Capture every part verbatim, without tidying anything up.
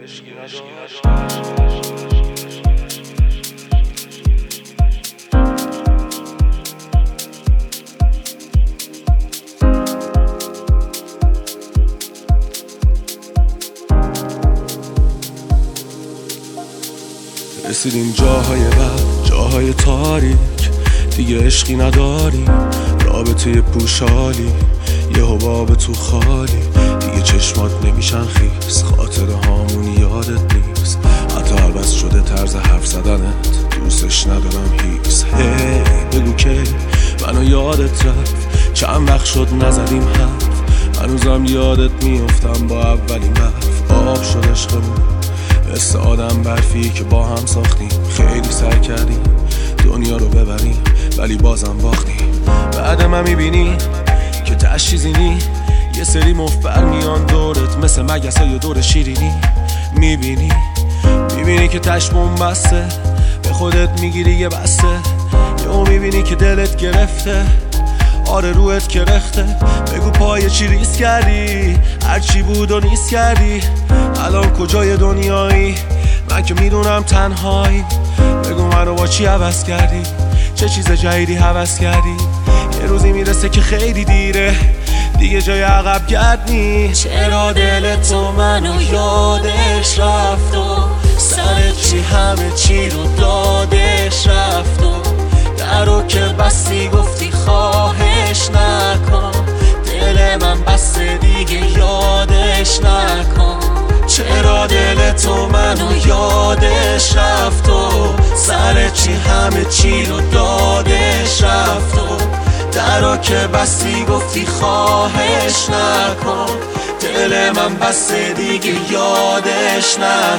رسیدیم جاهای بد، جاهای تاریک، دیگه عشقی نداری، رابطه پوشالی، یه حباب تو خالی، دیگه چشمات نمیشن خیس، خاطر هامون یادت نیست، حتی عوض شده طرز حرف زدنت، دوستش ندارم هیس. هی بگو که منو یادت رفت، چند وقت شد نزدیم حرف، هنوزم یادت میافتم با اولین برف، آب شد عشقمون مثل آدم برفی که با هم ساختیم، خیلی سعی کردیم دنیا رو ببریم ولی بازم باختیم. بعد من میبینی که تش چیزی نی، یه سری مفبر میان دورت مثل مگس های دور شیرینی، میبینی میبینی که تش بسته، به خودت میگیری یه بسته، یهو میبینی که دلت گرفته، آره روحت کرخته، بگو پای چی ریس کردی، هرچی بود و نیست کردی، الان کجای دنیایی، من که میدونم تنهایی، بگو منو با چی عوض کردی، چه چیز جدیدی هوس کردی، یه روزی میرسه که خیلی دیره، دیگه جای عقب گرد نیست. چرا دل تو منو یادش رفت و سر چی همه چی رو دادش رفت و درو که بستی گفتی خواهش نکن، دل من بسته دیگه یادش نکن. چرا دل تو منو یادش رفت و سر چی همه چی رو دادش رفت و درو که بستی گفتی خواهش نکن، دل من بسته دیگه یادش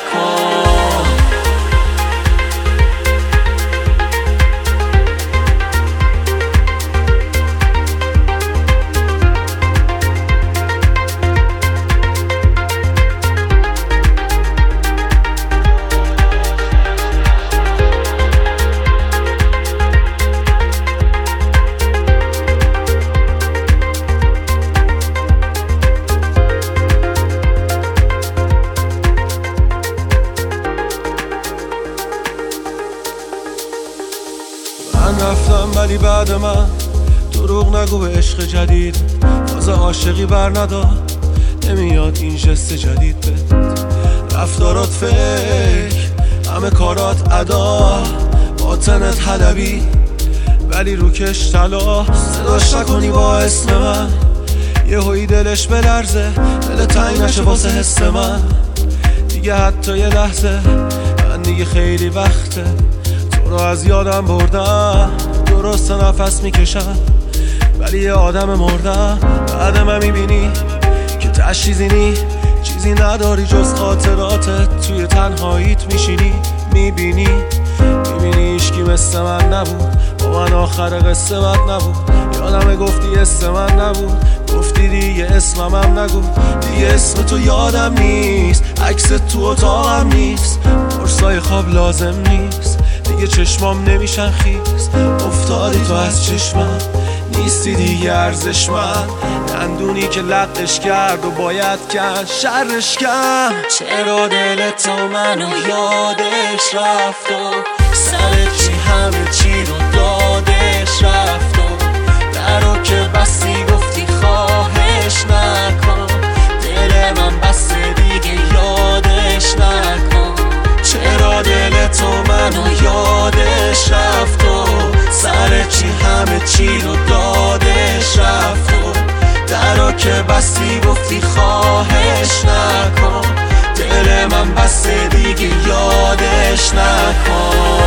نکن. من رفتم ولی بعد من دروغ نگو به عشق جدید، تازه عاشقی بر نداد، نمیاد این جست جدید بد، رفتارات فکر، همه کارات ادا، باطنت حلبی ولی روکش طلا، صداش نکنی با اسم من، یه هایی دلش بلرزه، دل تنگ نشه واسه حس من، دیگه حتی یه لحظه، من دیگه خیلی وقته تو رو از یادم بردم، درست نفس میکشم ولی یه آدم مردم. بعد من میبینی که تش چیزی نی، چیزی نداری جز خاطراتت، توی تنهاییت میشینی، میبینی میبینی ایشکی مثل من نبود، با من آخر قصه بد نبود، یادم گفتی اسم من نبود، گفتی دیگه اسمم هم نگو، دیگه اسم تو یادم نیست، عکس تو اتاقم نیست، قرصای خواب لازم نیست، دیگه چشمام نمیشن خیس، افتادی تو از چشمم، نیستی دیگه ارزشمند، دندونی که لقش کرد و باید کن شرش کن. چرا دل تو منو یادش رفت و سر چی همه چی رو دادش رفت و درو که بستی گفتی خواهش نکن، دل من بسته دیگه یادش نکن. چرا دل تو منو یادش رفت و سر چی همه چی رو دادش رفت و درو که بستی گفتی خواهش نکن، دل من بسته دیگه یادش نکن.